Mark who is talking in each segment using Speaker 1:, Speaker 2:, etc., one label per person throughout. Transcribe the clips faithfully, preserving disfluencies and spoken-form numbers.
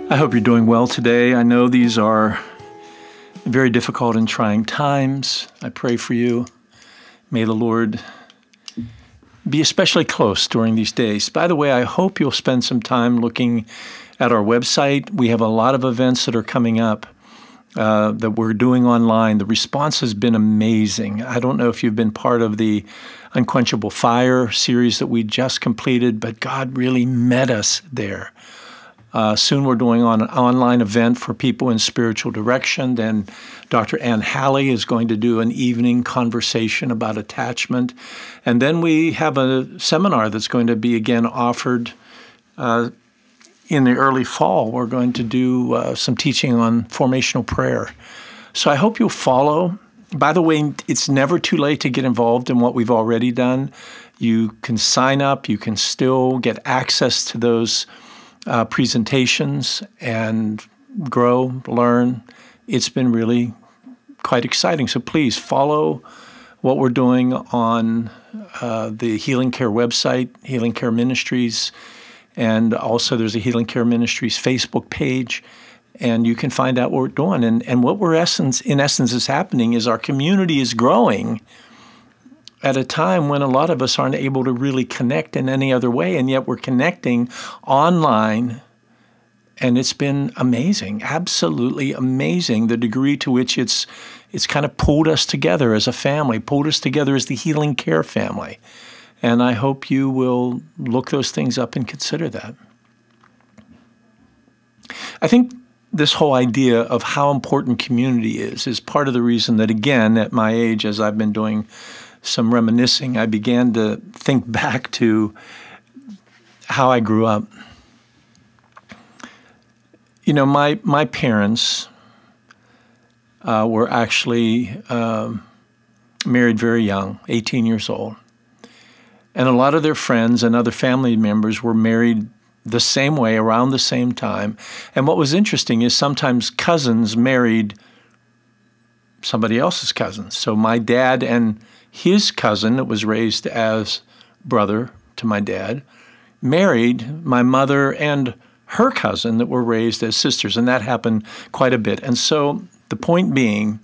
Speaker 1: I hope you're doing well today. I know these are very difficult and trying times. I pray for you. May the Lord be especially close during these days. By the way, I hope you'll spend some time looking at our website. We have a lot of events that are coming up uh, that we're doing online. The response has been amazing. I don't know if you've been part of the Unquenchable Fire series that we just completed, but God really met us there. Uh, soon we're doing on an online event for people in spiritual direction. Then Doctor Ann Halley is going to do an evening conversation about attachment. And then we have a seminar that's going to be again offered uh, in the early fall. We're going to do uh, some teaching on formational prayer. So I hope you'll follow. By the way, it's never too late to get involved in what we've already done. You can sign up. You can still get access to those Uh, presentations and grow, learn. It's been really quite exciting. So please follow what we're doing on uh, the Healing Care website, Healing Care Ministries, and also there's a Healing Care Ministries Facebook page, and you can find out what we're doing. And, and what we're essence, in essence is happening is our community is growing at a time when a lot of us aren't able to really connect in any other way, and yet we're connecting online, and it's been amazing, absolutely amazing, the degree to which it's it's kind of pulled us together as a family, pulled us together as the Healing Care family. And I hope you will look those things up and consider that. I think this whole idea of how important community is is part of the reason that, again, at my age, as I've been doing some reminiscing, I began to think back to how I grew up. You know, my my parents uh, were actually um, married very young, eighteen years old. And a lot of their friends and other family members were married the same way, around the same time. And what was interesting is sometimes cousins married somebody else's cousins. So my dad and his cousin that was raised as brother to my dad married my mother and her cousin that were raised as sisters, and that happened quite a bit. And so the point being,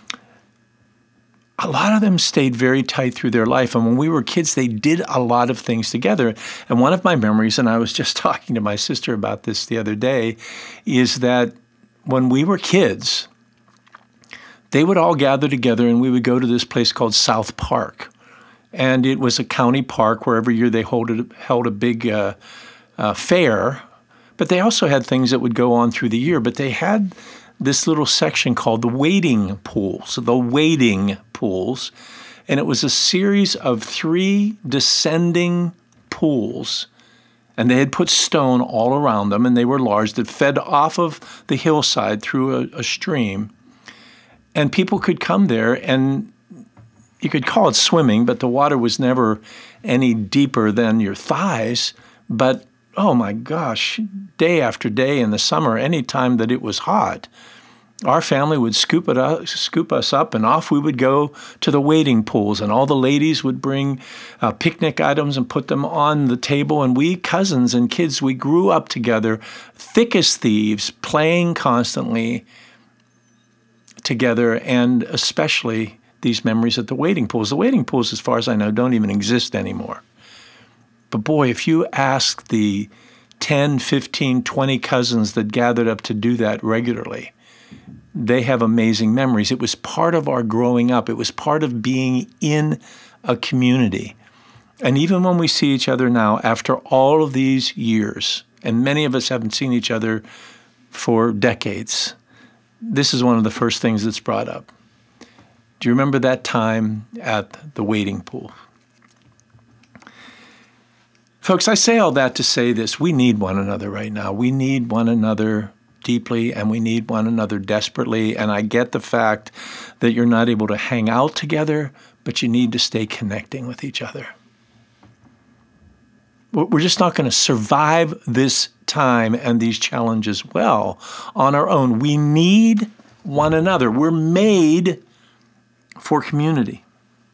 Speaker 1: a lot of them stayed very tight through their life. And when we were kids, they did a lot of things together. And one of my memories, and I was just talking to my sister about this the other day, is that when we were kids, they would all gather together and we would go to this place called South Park. And it was a county park where every year they hold a, held a big uh, uh, fair. But they also had things that would go on through the year. But they had this little section called the wading pools, the wading pools. And it was a series of three descending pools. And they had put stone all around them, and they were large, that fed off of the hillside through a, a stream. And people could come there, and you could call it swimming, but the water was never any deeper than your thighs. But, oh my gosh, day after day in the summer, any time that it was hot, our family would scoop it up, scoop us up, and off we would go to the wading pools. And all the ladies would bring uh, picnic items and put them on the table. And we cousins and kids, we grew up together, thick as thieves, playing constantly together, and especially these memories at the wading pools. The wading pools, as far as I know, don't even exist anymore. But boy, if you ask the ten, fifteen, twenty cousins that gathered up to do that regularly, they have amazing memories. It was part of our growing up. It was part of being in a community. And even when we see each other now, after all of these years, and many of us haven't seen each other for decades, this is one of the first things that's brought up. Do you remember that time at the wading pool? Folks, I say all that to say this. We need one another right now. We need one another deeply, and we need one another desperately. And I get the fact that you're not able to hang out together, but you need to stay connecting with each other. We're just not going to survive this time and these challenges well on our own. We need one another. We're made for community.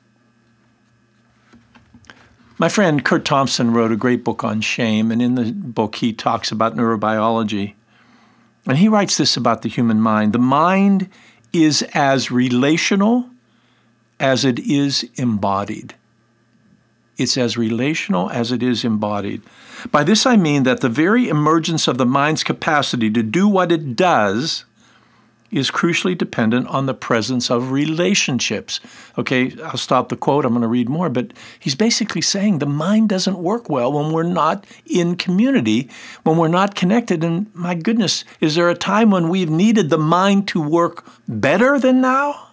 Speaker 1: My friend Kurt Thompson wrote a great book on shame, and in the book he talks about neurobiology. And he writes this about the human mind. The mind is as relational as it is embodied. It's as relational as it is embodied. By this I mean that the very emergence of the mind's capacity to do what it does is crucially dependent on the presence of relationships. Okay, I'll stop the quote. I'm going to read more. But he's basically saying the mind doesn't work well when we're not in community, when we're not connected. And my goodness, is there a time when we've needed the mind to work better than now?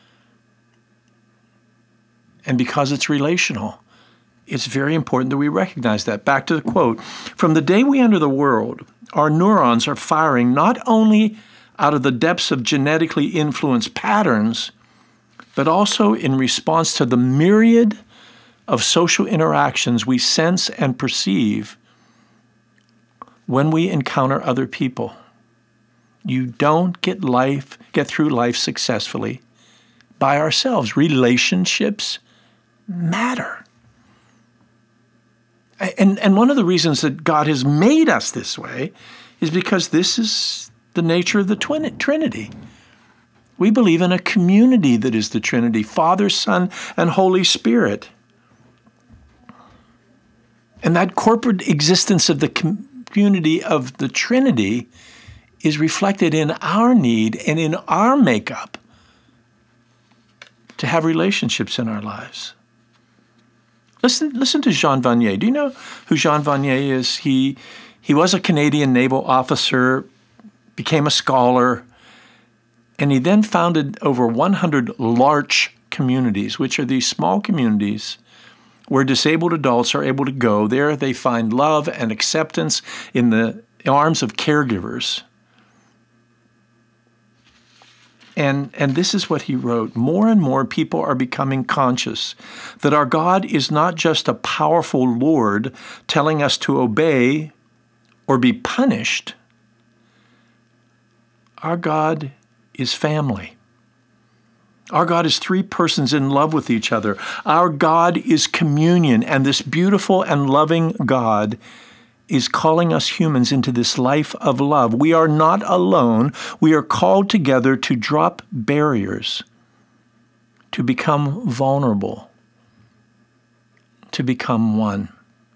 Speaker 1: And because it's relational, it's very important that we recognize that. Back to the quote. From the day we enter the world, our neurons are firing not only out of the depths of genetically influenced patterns, but also in response to the myriad of social interactions we sense and perceive when we encounter other people. You don't get life, get through life successfully by ourselves. Relationships matter. And, and one of the reasons that God has made us this way is because this is the nature of the twin, Trinity. We believe in a community that is the Trinity, Father, Son, and Holy Spirit. And that corporate existence of the community of the Trinity is reflected in our need and in our makeup to have relationships in our lives. Listen, listen to Jean Vanier. Do you know who Jean Vanier is? He, he was a Canadian naval officer, became a scholar, and he then founded over one hundred larch communities, which are these small communities where disabled adults are able to go. There they find love and acceptance in the arms of caregivers. And, and this is what he wrote. More and more people are becoming conscious that our God is not just a powerful Lord telling us to obey or be punished. Our God is family. Our God is three persons in love with each other. Our God is communion, and this beautiful and loving God is calling us humans into this life of love. We are not alone. We are called together to drop barriers, to become vulnerable, to become one.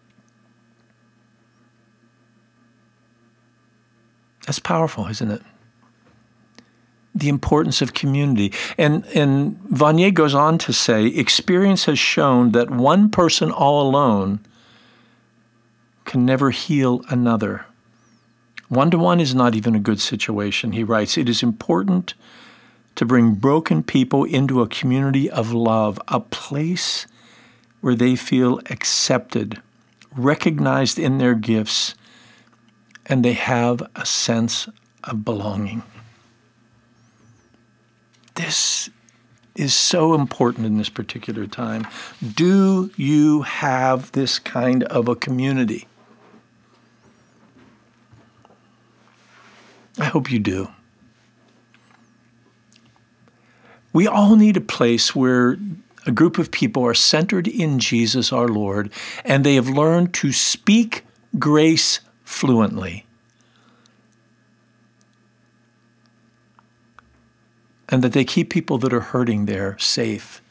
Speaker 1: That's powerful, isn't it? The importance of community. And, and Vanier goes on to say, experience has shown that one person all alone can never heal another. One-to-one is not even a good situation. He writes, it is important to bring broken people into a community of love, a place where they feel accepted, recognized in their gifts, and they have a sense of belonging. This is so important in this particular time. Do you have this kind of a community? I hope you do. We all need a place where a group of people are centered in Jesus our Lord, and they have learned to speak grace fluently. And that they keep people that are hurting there safe.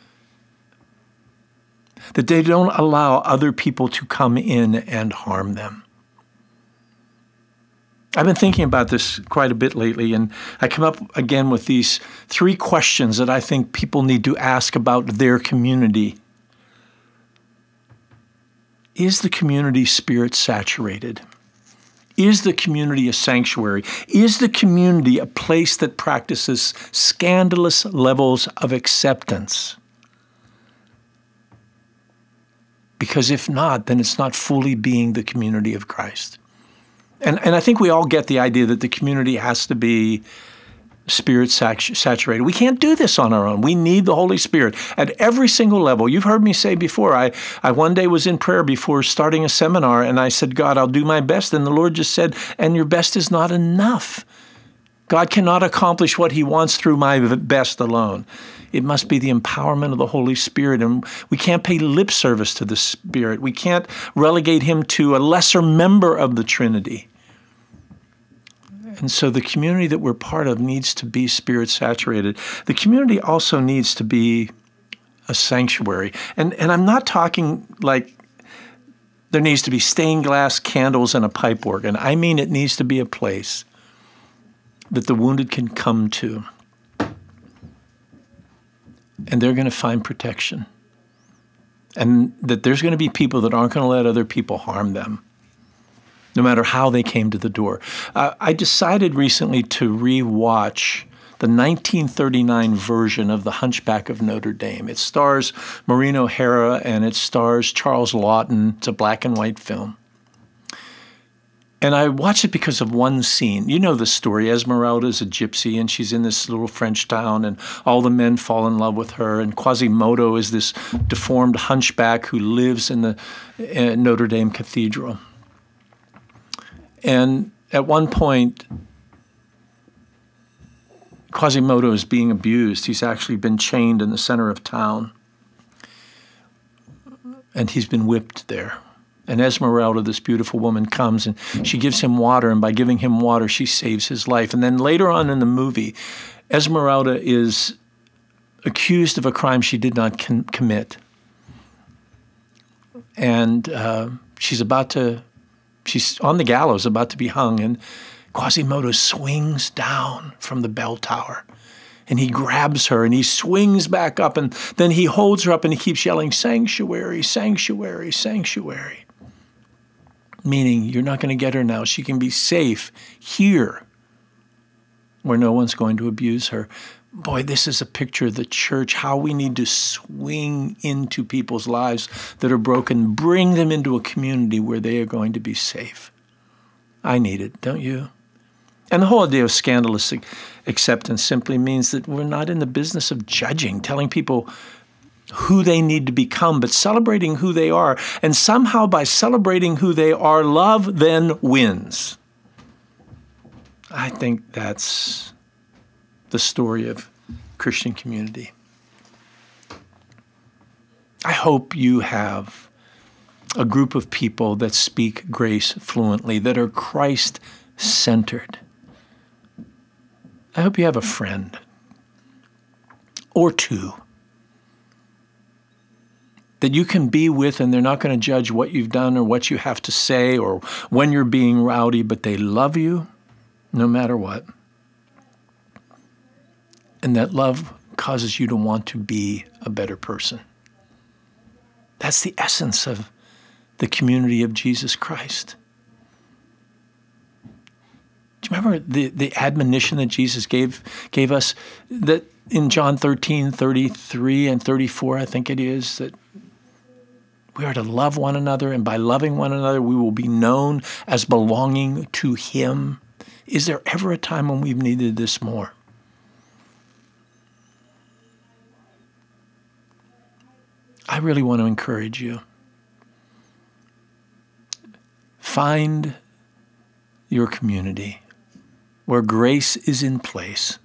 Speaker 1: That they don't allow other people to come in and harm them. I've been thinking about this quite a bit lately, and I come up again with these three questions that I think people need to ask about their community. Is the community spirit saturated? Is the community a sanctuary? Is the community a place that practices scandalous levels of acceptance? Because if not, then it's not fully being the community of Christ. And, and I think we all get the idea that the community has to be spirit saturated. We can't do this on our own. We need the Holy Spirit at every single level. You've heard me say before, I, I one day was in prayer before starting a seminar, and I said, God, I'll do my best. And the Lord just said, and your best is not enough. God cannot accomplish what he wants through my best alone. It must be the empowerment of the Holy Spirit, and we can't pay lip service to the Spirit. We can't relegate him to a lesser member of the Trinity. And so the community that we're part of needs to be Spirit saturated. The community also needs to be a sanctuary. And, and I'm not talking like there needs to be stained glass candles and a pipe organ. I mean, it needs to be a place that the wounded can come to. And they're going to find protection. And that there's going to be people that aren't going to let other people harm them, no matter how they came to the door. Uh, I decided recently to re-watch the nineteen thirty-nine version of The Hunchback of Notre Dame. It stars Maureen O'Hara and it stars Charles Laughton. It's a black and white film. And I watched it because of one scene. You know the story. Esmeralda is a gypsy, and she's in this little French town, and all the men fall in love with her. And Quasimodo is this deformed hunchback who lives in the uh, Notre Dame Cathedral. And at one point, Quasimodo is being abused. He's actually been chained in the center of town. And he's been whipped there. And Esmeralda, this beautiful woman, comes and she gives him water. And by giving him water, she saves his life. And then later on in the movie, Esmeralda is accused of a crime she did not con- commit. And uh, she's about to, she's on the gallows, about to be hung. And Quasimodo swings down from the bell tower. And he grabs her and he swings back up. And then he holds her up and he keeps yelling, "Sanctuary, sanctuary, sanctuary." Meaning, you're not going to get her now. She can be safe here where no one's going to abuse her. Boy, this is a picture of the church, how we need to swing into people's lives that are broken, bring them into a community where they are going to be safe. I need it, don't you? And the whole idea of scandalous acceptance simply means that we're not in the business of judging, telling people who they need to become, but celebrating who they are. And somehow by celebrating who they are, love then wins. I think that's the story of Christian community. I hope you have a group of people that speak grace fluently, that are Christ-centered. I hope you have a friend or two that you can be with, and they're not going to judge what you've done or what you have to say or when you're being rowdy, but they love you no matter what. And that love causes you to want to be a better person. That's the essence of the community of Jesus Christ. Do you remember the, the admonition that Jesus gave gave us that in John thirteen, thirty-three and thirty-four, I think it is, that we are to love one another, and by loving one another, we will be known as belonging to Him. Is there ever a time when we've needed this more? I really want to encourage you. Find your community where grace is in place,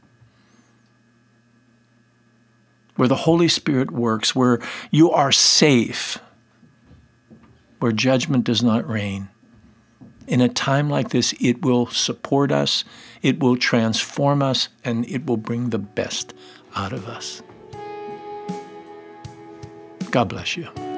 Speaker 1: where the Holy Spirit works, where you are safe, where judgment does not reign. In a time like this, it will support us, it will transform us, and it will bring the best out of us. God bless you.